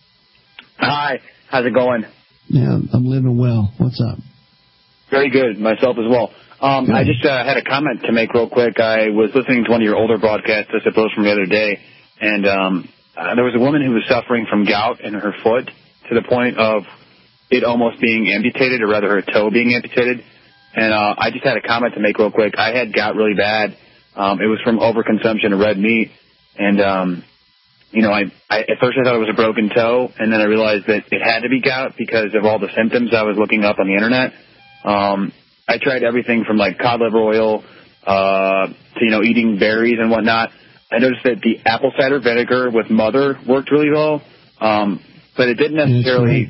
[SPEAKER 17] Hi. How's it going?
[SPEAKER 3] Yeah, I'm living well. What's up?
[SPEAKER 17] Very good. Myself as well. Um, I just uh, had a comment to make real quick. I was listening to one of your older broadcasts, I suppose, from the other day, and um, uh, there was a woman who was suffering from gout in her foot to the point of it almost being amputated, or rather her toe being amputated. And uh, I just had a comment to make real quick. I had gout really bad. Um, it was from overconsumption of red meat, and um, you know, I, I at first I thought it was a broken toe, and then I realized that it had to be gout because of all the symptoms I was looking up on the internet. Um, I tried everything from like cod liver oil uh, to, you know, eating berries and whatnot. I noticed that the apple cider vinegar with Mother worked really well, um, but it didn't necessarily,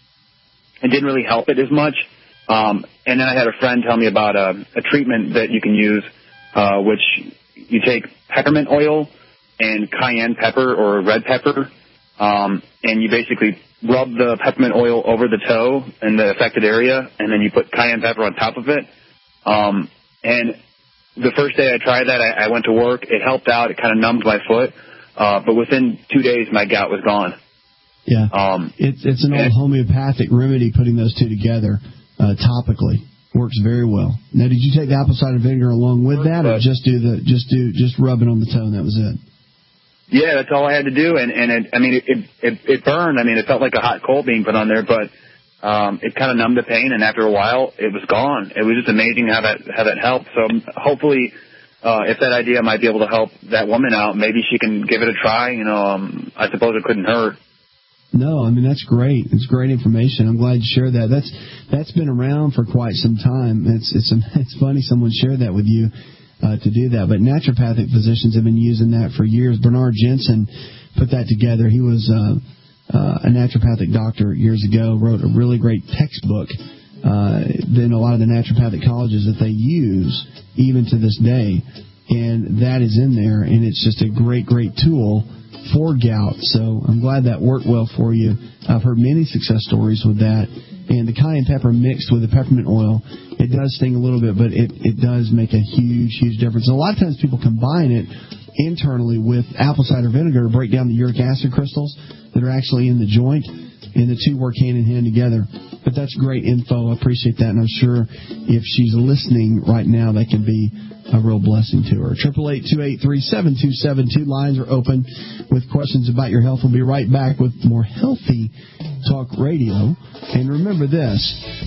[SPEAKER 17] it didn't really help it as much. Um, and then I had a friend tell me about a, a treatment that you can use, uh, which you take peppermint oil and cayenne pepper or red pepper, um, and you basically rub the peppermint oil over the toe in the affected area, and then you put cayenne pepper on top of it. Um, and the first day I tried that, I, I went to work. It helped out. It kind of numbed my foot. Uh, but within two days, my gout was gone.
[SPEAKER 3] Yeah.
[SPEAKER 17] Um,
[SPEAKER 3] it's, it's an old homeopathic remedy, putting those two together uh, topically. Works very well. Now, did you take the apple cider vinegar along with that, or just do the just do just rub it on the toe and that was it?
[SPEAKER 17] Yeah, that's all I had to do, and and it, I mean it, it it burned. I mean, it felt like a hot coal being put on there, but um, it kind of numbed the pain, and after a while, it was gone. It was just amazing how that how that helped. So hopefully, uh, if that idea might be able to help that woman out, maybe she can give it a try. You know, um, I suppose it couldn't hurt.
[SPEAKER 3] No, I mean that's great. It's great information. I'm glad you shared that. That's that's been around for quite some time. It's it's it's funny someone shared that with you. Uh, to do that. But naturopathic physicians have been using that for years. Bernard Jensen put that together. He was uh, uh, a naturopathic doctor years ago, wrote a really great textbook. Uh, then a lot of the naturopathic colleges that they use even to this day. And that is in there, and it's just a great, great tool for gout. So I'm glad that worked well for you. I've heard many success stories with that. And the cayenne pepper mixed with the peppermint oil, it does sting a little bit, but it, it does make a huge, huge difference. And a lot of times people combine it internally with apple cider vinegar to break down the uric acid crystals that are actually in the joint, and the two work hand in hand together. But that's great info. I appreciate that, and I'm sure if she's listening right now, that can be a real blessing to her. eight eight eight, two eight three, seven two seven two. Lines are open with questions about your health. We'll be right back with more Healthy Talk Radio. And remember this,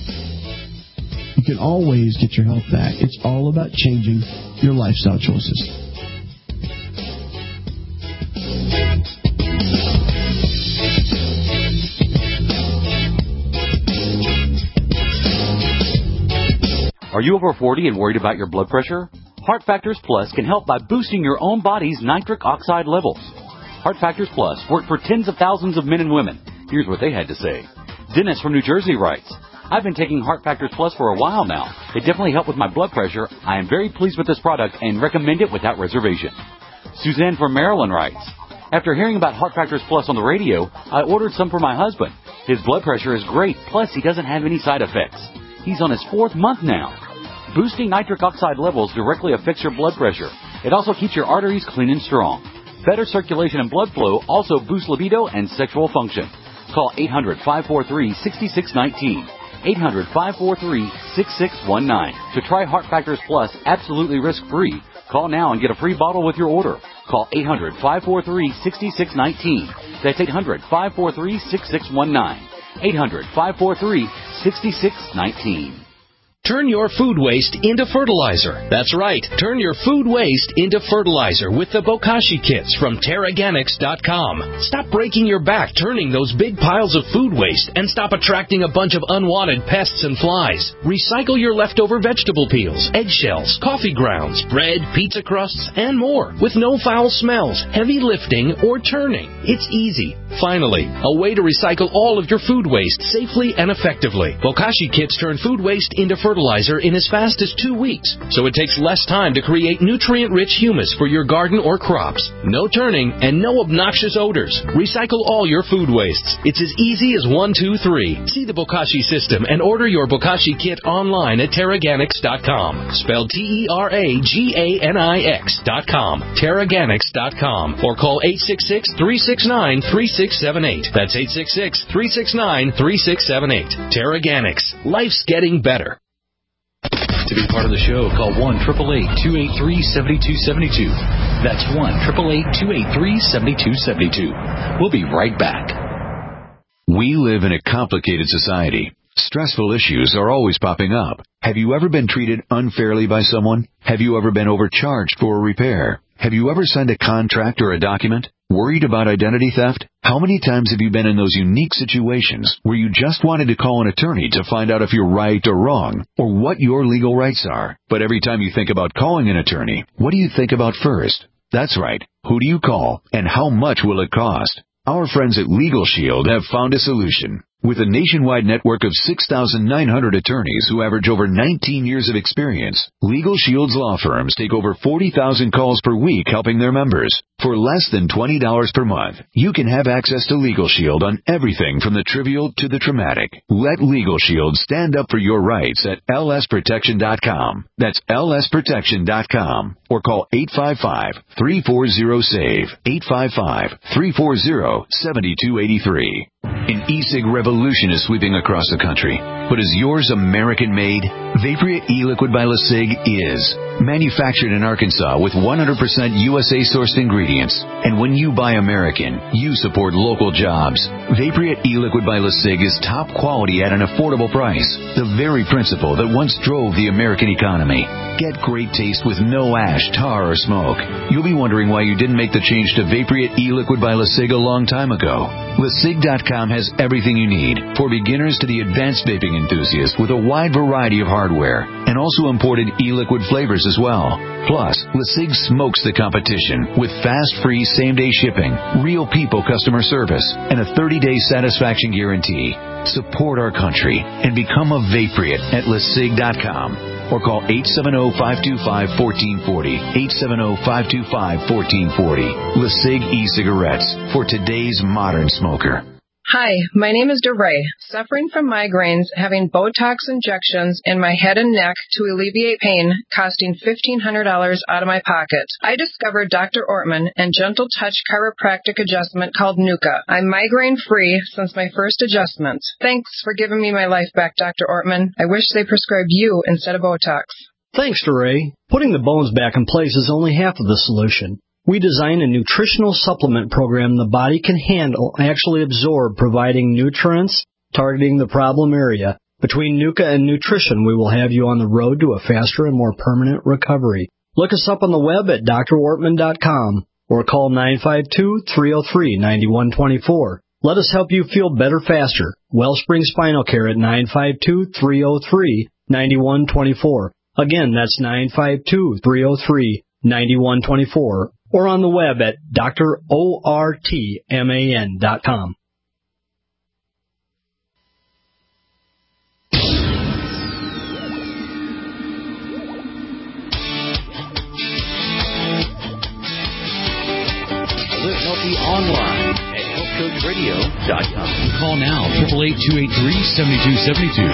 [SPEAKER 3] you can always get your health back. It's all about changing your lifestyle choices.
[SPEAKER 18] Are you over forty and worried about your blood pressure? Heart Factors Plus can help by boosting your own body's nitric oxide levels. Heart Factors Plus worked for tens of thousands of men and women. Here's what they had to say. Dennis from New Jersey writes, I've been taking Heart Factors Plus for a while now. It definitely helped with my blood pressure. I am very pleased with this product and recommend it without reservation. Suzanne from Maryland writes, after hearing about Heart Factors Plus on the radio, I ordered some for my husband. His blood pressure is great, plus he doesn't have any side effects. He's on his fourth month now. Boosting nitric oxide levels directly affects your blood pressure. It also keeps your arteries clean and strong. Better circulation and blood flow also boosts libido and sexual function. Call eight hundred, five four three, six six one nine. eight hundred, five four three, six six one nine. To try Heart Factors Plus absolutely risk-free, call now and get a free bottle with your order. Call eight hundred, five four three, six six one nine. That's eight hundred, five four three, six six one nine. eight hundred, five four three, six six one nine.
[SPEAKER 15] Turn your food waste into fertilizer. That's right. Turn your food waste into fertilizer with the Bokashi kits from Terraganics dot com. Stop breaking your back turning those big piles of food waste and stop attracting a bunch of unwanted pests and flies. Recycle your leftover vegetable peels, eggshells, coffee grounds, bread, pizza crusts, and more with no foul smells, heavy lifting, or turning. It's easy. Finally, a way to recycle all of your food waste safely and effectively. Bokashi kits turn food waste into fertilizer in as fast as two weeks, so it takes less time to create nutrient-rich humus for your garden or crops. No turning and no obnoxious odors. Recycle all your food wastes. It's as easy as one, two, three. See the Bokashi system and order your Bokashi kit online at Terraganics dot com. Spelled T E R A G A N I X dot com. Terraganics dot com. Or call eight six six, three six nine, three six seven eight. That's eight six six, three six nine, three six seven eight. Terraganics. Life's getting better.
[SPEAKER 14] To be part of the show, call one, eight eight eight, two eight three, seven two seven two. That's one, eight eight eight, two eight three, seven two seven two. We'll be right back.
[SPEAKER 2] We live in a complicated society. Stressful issues are always popping up. Have you ever been treated unfairly by someone? Have you ever been overcharged for a repair? Have you ever signed a contract or a document? Worried about identity theft? How many times have you been in those unique situations where you just wanted to call an attorney to find out if you're right or wrong, or what your legal rights are? But every time you think about calling an attorney, what do you think about first? That's right. Who do you call, and how much will it cost? Our friends at Legal Shield have found a solution. With a nationwide network of six thousand nine hundred attorneys who average over nineteen years of experience, Legal Shield's law firms take over forty thousand calls per week helping their members. For less than twenty dollars per month, you can have access to Legal Shield on everything from the trivial to the traumatic. Let Legal Shield stand up for your rights at L S protection dot com. That's L S protection dot com. Or call eight five five, three four zero, S A V E, eight five five, three four zero, seven two eight three. An e-cig revolution is sweeping across the country. But is yours American-made? Vaporeat e-liquid by LeSig is. Manufactured in Arkansas with one hundred percent U S A-sourced ingredients. And when you buy American, you support local jobs. Vaporeat e-liquid by LeSig is top quality at an affordable price. The very principle that once drove the American economy. Get great taste with no ash, tar, or smoke. You'll be wondering why you didn't make the change to Vaporeat e-liquid by LeSig a long time ago. LeSig dot com has everything you need, for beginners to the advanced vaping enthusiast, with a wide variety of hardware, and also imported e-liquid flavors as well. Plus, LeSig smokes the competition with fast, free, same-day shipping, real people customer service, and a thirty-day satisfaction guarantee. Support our country and become a Vaporeat at LeSig dot com. Or call eight seven zero, five two five, one four four zero, eight seven zero, five two five, one four four zero. LeSig e-cigarettes for today's modern smoker.
[SPEAKER 19] Hi, my name is DeRay, suffering from migraines, having Botox injections in my head and neck to alleviate pain, costing fifteen hundred dollars out of my pocket. I discovered Doctor Ortman and Gentle Touch chiropractic adjustment called Nuka. I'm migraine-free since my first adjustment. Thanks for giving me my life back, Doctor Ortman. I wish they prescribed you instead of Botox.
[SPEAKER 20] Thanks, DeRay. Putting the bones back in place is only half of the solution. We design a nutritional supplement program the body can handle and actually absorb, providing nutrients, targeting the problem area. Between Nuka and nutrition, we will have you on the road to a faster and more permanent recovery. Look us up on the web at D R Ortman dot com or call nine five two, three zero three, nine one two four. Let us help you feel better faster. Wellspring Spinal Care at nine five two, three zero three, nine one two four. Again, that's nine five two, three zero three, nine one two four. or on the web at D R O R T M A N dot com.
[SPEAKER 15] Live Healthy online at health coach radio dot com. Call now, eight eight eight, two eight three, seven two seven two.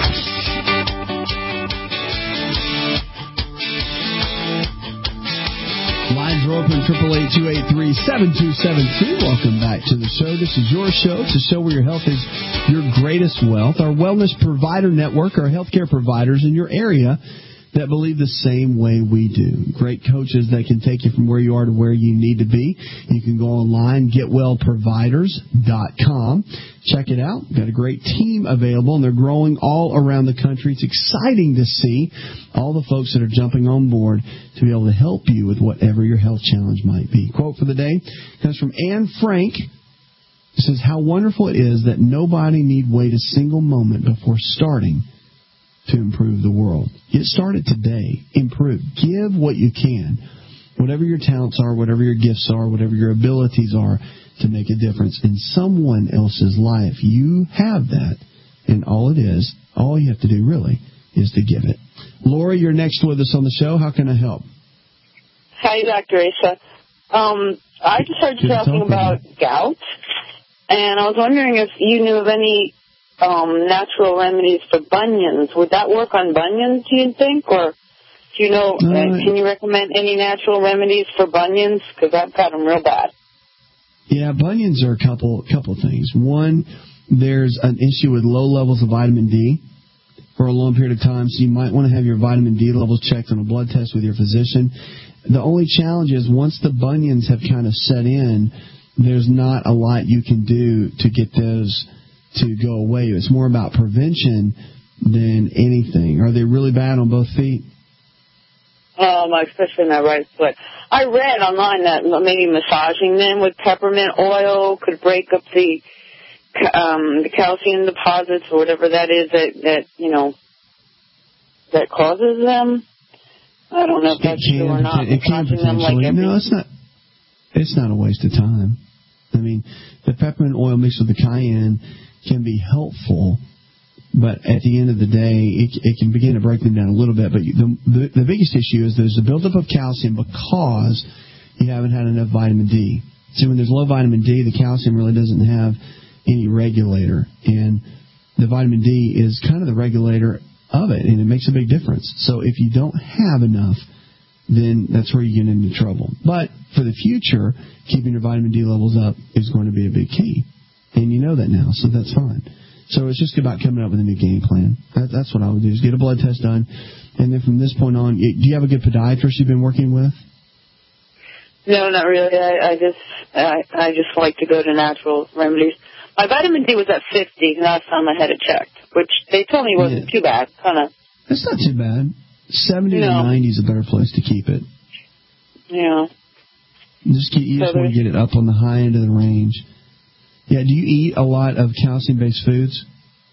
[SPEAKER 3] Lines are open, eight eight eight, two eight three, seven two seven two. Welcome back to the show. This is your show. It's a show where your health is your greatest wealth. Our Wellness Provider Network are healthcare providers in your area that believe the same way we do. Great coaches that can take you from where you are to where you need to be. You can go online, get well providers dot com. Check it out. We've got a great team available, and they're growing all around the country. It's exciting to see all the folks that are jumping on board to be able to help you with whatever your health challenge might be. Quote for the day comes from Anne Frank. It says, how wonderful it is that nobody need wait a single moment before starting to improve the world. Get started today. Improve. Give what you can. Whatever your talents are, whatever your gifts are, whatever your abilities are, to make a difference in someone else's life. You have that, and all it is, all you have to do really is to give it. Lori, you're next with us on the show. How can I help?
[SPEAKER 21] Hi, Doctor Asa. Um, I just heard you talking about gout, and I was wondering if you knew of any um, natural remedies for bunions. Would that work on bunions, do you think? Or do you know, uh, uh, can you recommend any natural remedies for bunions? Because I've got them real bad.
[SPEAKER 3] Yeah, bunions are a couple couple things. One, there's an issue with low levels of vitamin D for a long period of time, so you might want to have your vitamin D levels checked on a blood test with your physician. The only challenge is once the bunions have kind of set in, there's not a lot you can do to get those to go away. It's more about prevention than anything. Are they really bad on both feet?
[SPEAKER 21] Um, especially in that right foot. I read online that maybe massaging them with peppermint oil could break up the um, the calcium deposits or whatever that is that, that you know that causes them. I don't know if that's true or not.
[SPEAKER 3] It can potentially. No, it's not. It's not a waste of time. I mean, the peppermint oil mixed with the cayenne can be helpful. But at the end of the day, it, it can begin to break them down a little bit. But you, the, the the biggest issue is there's a buildup of calcium because you haven't had enough vitamin D. See, when there's low vitamin D, the calcium really doesn't have any regulator. And the vitamin D is kind of the regulator of it, and it makes a big difference. So if you don't have enough, then that's where you get into trouble. But for the future, keeping your vitamin D levels up is going to be a big key. And you know that now, so that's fine. So it's just about coming up with a new game plan. That, that's what I would do, is get a blood test done. And then from this point on, do you have a good podiatrist you've been working with?
[SPEAKER 21] No, not really. I, I just I, I just like to go to natural remedies. My vitamin D was at fifty last time I had it checked, which they told me wasn't yeah. too bad. Kind of.
[SPEAKER 3] It's not too bad. seventy
[SPEAKER 21] no.
[SPEAKER 3] to ninety is a better place to keep it.
[SPEAKER 21] Yeah.
[SPEAKER 3] Just keep, you so just want to get it up on the high end of the range. Yeah, do you eat a lot of calcium-based foods?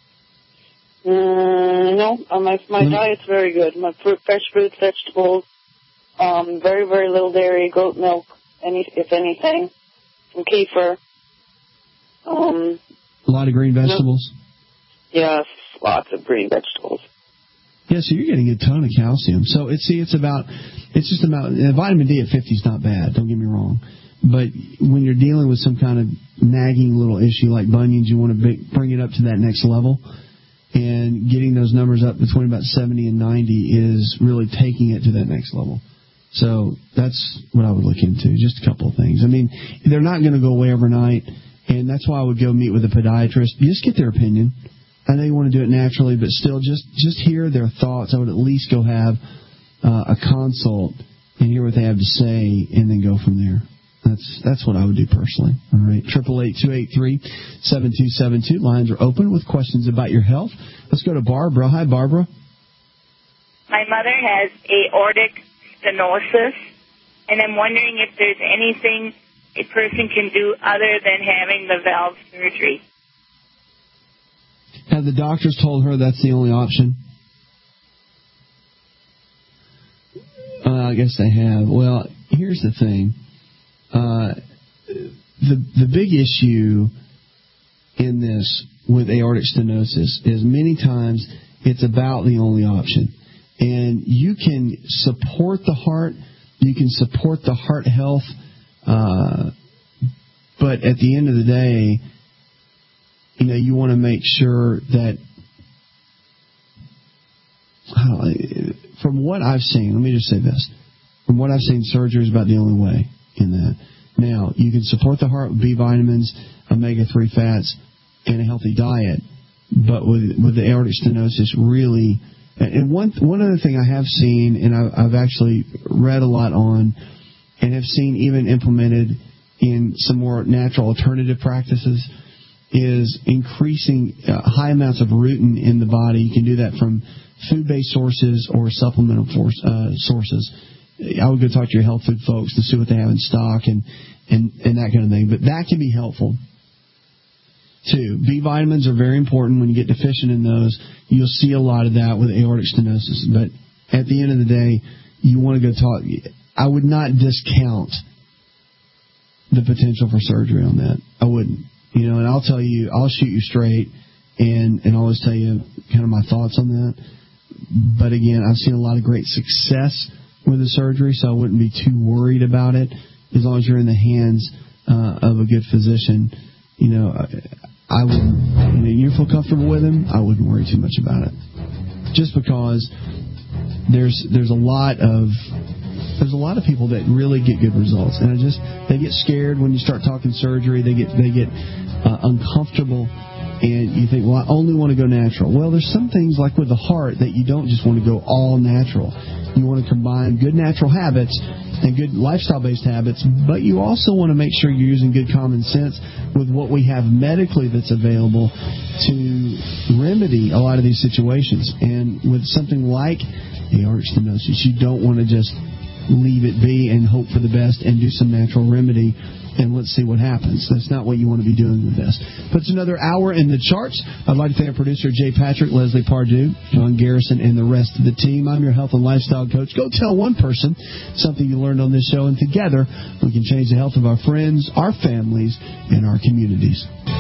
[SPEAKER 21] Mm, no, uh, my my me, diet's very good. My fruit, fresh fruits, vegetables, um, very very little dairy, goat milk, any if anything, some kefir. Um,
[SPEAKER 3] a lot of green vegetables.
[SPEAKER 21] No, yes, lots of green vegetables.
[SPEAKER 3] Yeah, so you're getting a ton of calcium. So it's see, it's about, it's just about uh, vitamin D at fifty is not bad. Don't get me wrong. But when you're dealing with some kind of nagging little issue like bunions, you want to bring it up to that next level. And getting those numbers up between about seventy and ninety is really taking it to that next level. So that's what I would look into, just a couple of things. I mean, they're not going to go away overnight, and that's why I would go meet with a podiatrist. Just get their opinion. I know you want to do it naturally, but still just, just hear their thoughts. I would at least go have uh, a consult and hear what they have to say and then go from there. That's that's what I would do personally. All right, triple eight two eight three seven two seven two. Lines are open with questions about your health. Let's go to Barbara. Hi, Barbara.
[SPEAKER 22] My mother has aortic stenosis, and I'm wondering if there's anything a person can do other than having the valve surgery.
[SPEAKER 3] Have the doctors told her that's the only option? Uh, I guess they have. Well, here's the thing. uh, the the big issue in this with aortic stenosis is many times it's about the only option. And you can support the heart, you can support the heart health, uh, but at the end of the day, you know, you want to make sure that, from what I've seen, let me just say this, from what I've seen, surgery is about the only way in that. Now, you can support the heart with B vitamins, omega three fats, and a healthy diet, but with with the aortic stenosis, really, and one one other thing I have seen, and I've, I've actually read a lot on, and have seen even implemented in some more natural alternative practices, is increasing uh, high amounts of rutin in the body. You can do that from food-based sources or supplemental force, uh, sources. I would go talk to your health food folks to see what they have in stock and, and, and that kind of thing. But that can be helpful, too. B vitamins are very important. When you get deficient in those, you'll see a lot of that with aortic stenosis. But at the end of the day, you want to go talk. I would not discount the potential for surgery on that. I wouldn't. You know, and I'll tell you, I'll shoot you straight and, and always tell you kind of my thoughts on that. But again, I've seen a lot of great success with the surgery, so I wouldn't be too worried about it as long as you're in the hands uh, of a good physician. You know, I would. You know, you feel comfortable with him, I wouldn't worry too much about it. Just because there's there's a lot of there's a lot of people that really get good results, and I just they get scared when you start talking surgery. They get they get uh, uncomfortable. And you think, well, I only want to go natural. Well, there's some things like with the heart that you don't just want to go all natural. You want to combine good natural habits and good lifestyle-based habits, but you also want to make sure you're using good common sense with what we have medically that's available to remedy a lot of these situations. And with something like aortic stenosis, you don't want to just leave it be and hope for the best and do some natural remedy and let's see what happens. That's not what you want to be doing with this. Puts another hour in the charts. I'd like to thank our producer, Jay Patrick, Leslie Pardue, John Garrison, and the rest of the team. I'm your health and lifestyle coach. Go tell one person something you learned on this show, and together we can change the health of our friends, our families, and our communities.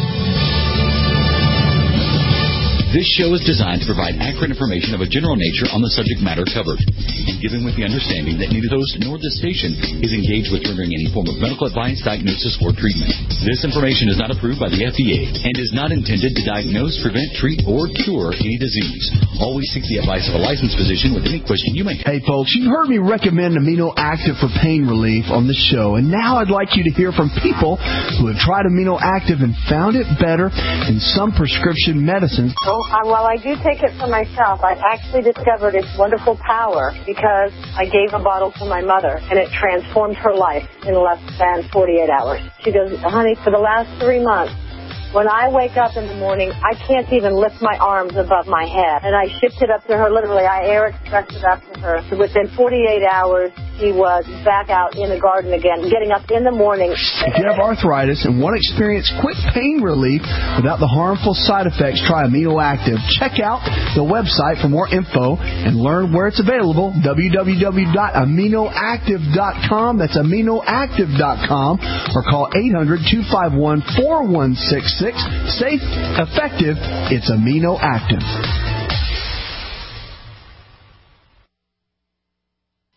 [SPEAKER 1] This show is designed to provide accurate information of a general nature on the subject matter covered, and given with the understanding that neither host nor this station is engaged with rendering any form of medical advice, diagnosis, or treatment. This information is not approved by the F D A and is not intended to diagnose, prevent, treat, or cure any disease. Always seek the advice of a licensed physician with any question you may have.
[SPEAKER 3] Hey, folks, you've heard me recommend Amino Active for pain relief on this show, and now I'd like you to hear from people who have tried Amino Active and found it better than some prescription medicines.
[SPEAKER 4] Oh. Uh, well, I do take it for myself. I actually discovered its wonderful power because I gave a bottle to my mother, and it transformed her life in less than forty-eight hours. She goes, honey, for the last three months, when I wake up in the morning, I can't even lift my arms above my head. And I shipped it up to her, literally. I air expressed it up to her. So within forty-eight hours, she was back out in the garden again, getting up in the morning.
[SPEAKER 3] If you have arthritis and want to experience quick pain relief without the harmful side effects, try Amino Active. Check out the website for more info and learn where it's available, w w w dot amino active dot com. That's amino active dot com. Or call eight hundred, two five one, four one six six. Safe, effective, it's Amino Active.